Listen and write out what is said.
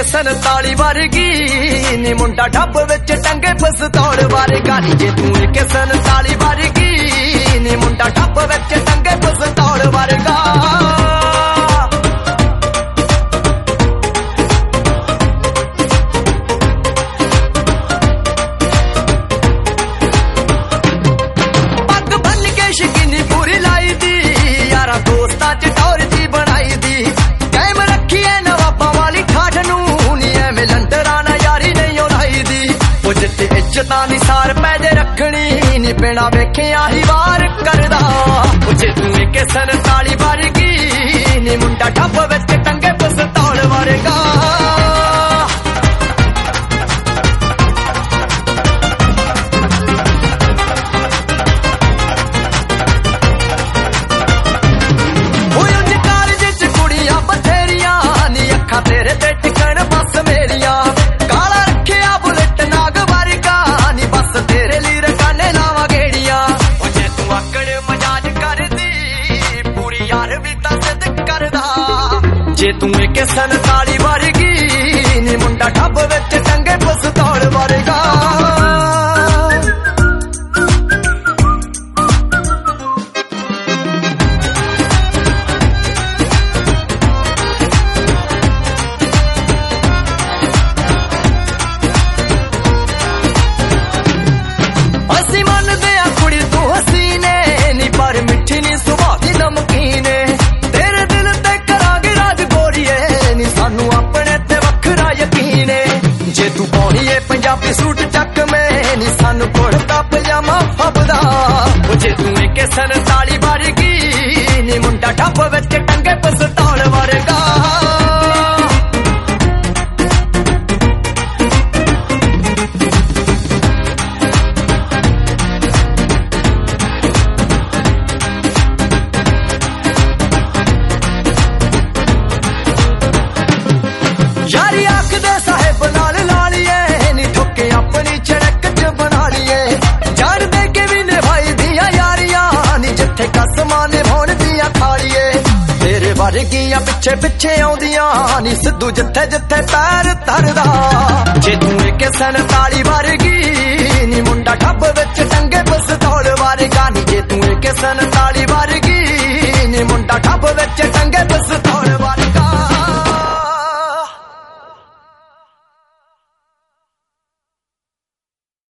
47 ਵਰਗੀ ਨੀ ਮੁੰਡਾ ਢੱਬ ਵਿੱਚ ਟੰਗੇ ਪਿਸਤੌਲ ਵਰਗਾ ਨੀ ਜੇ ਤੂੰ 47 ਵਰਗੀ ਨੀ ਮੁੰਡਾ ਢੱਬ ਵਿੱਚ ਟੰਗੇ ਪਿਸਤੌਲ ਵਰਗਾ ਇੱਜ਼ਤਾਂ ਦੀ ਸਾਰ ਪੈਦੇ ਰੱਖਣੀ ਨੀ ਬਿਨਾਂ ਵੇਖਿਆ ਹੀ ਵਾਰ ਕਰਦਾ ਜੇ ਤੂੰ 47 ਵਰਗੀ ਨੀ ਮੁੰਡਾ ਢੱਬ ਵਿੱਚ ਟੰਗੇ ਪਿਸਤੌਲ ਵਰਗਾ ਤੇਰੇ ਤੇ ਟਿਕਣ ਬਸ ਮੇਰੀਆਂ ਕਾਲਾ ਰੱਖਿਆ ਬੁਲਟ ਨਾਗ ਵਰਗਾ ਨੀ ਬਸ ਤੇਰੇ ਲਈ ਰਕਾਨੇ ਲਾਵਾਂ ਗੇੜੀਆਂ ਜੇ ਤੂੰ ਆਕੜ ਮਜਾਜ ਕਰਦੀ ਪੂਰੀ ਯਾਰ ਵੀ ਤਾਂ ਸਿੱਧ ਕਰਦਾ ਜੇ ਤੂੰ 47 ਵਰਗੀ ਨੀ ਮੁੰਡਾ ਢੱਬ ਵਿੱਚ ਟੰਗੇ ਪਿਸਤੌਲ ਵਰਗਾ ਪੰਜਾਬੀ ਸੂਟ ਚੱਕ ਮੈਂ ਨੀ ਸਾਨੂੰ ਕੁੜਤਾ ਪਜਾਮਾ ਫੱਬਦਾ ਜੇ ਤੂੰ 47 ਵਰਗੀ ਨੀ ਮੁੰਡਾ ਢੱਬ ਵਿੱਚ ਟੰਗੇ ਪਿਸਤੌਲ ਵਰਗਾ ਯਾਰੀ ਆਖਦੇ ਸਾਹਿਬ ਨਾਲ ਲਾ ਲਈਏ ਨੀ ਠੋਕੇ ਆਪਣੀ ਚੜਕ ਚ ਬਣਾ ਲਈਏ ਜਾਣ ਦੇ ਕੇ ਵੀ ਨਿਭਾਈ ਦੀਆਂ ਯਾਰੀਆਂ ਨੀ ਜਿੱਥੇ ਕਸਮਾਂ ਨਿਭਾਉਣ ਦੀਆਂ ਖਾਲੀਏ ਤੇਰੇ ਵਰਗੀਆਂ ਪਿੱਛੇ ਪਿੱਛੇ ਆਉਂਦੀਆਂ ਨੀ ਸਿੱਧੂ ਜਿੱਥੇ ਜਿੱਥੇ ਪੈਰ ਧਰਦਾ ਜੇ ਤੂੰ 47 ਵਰਗੀ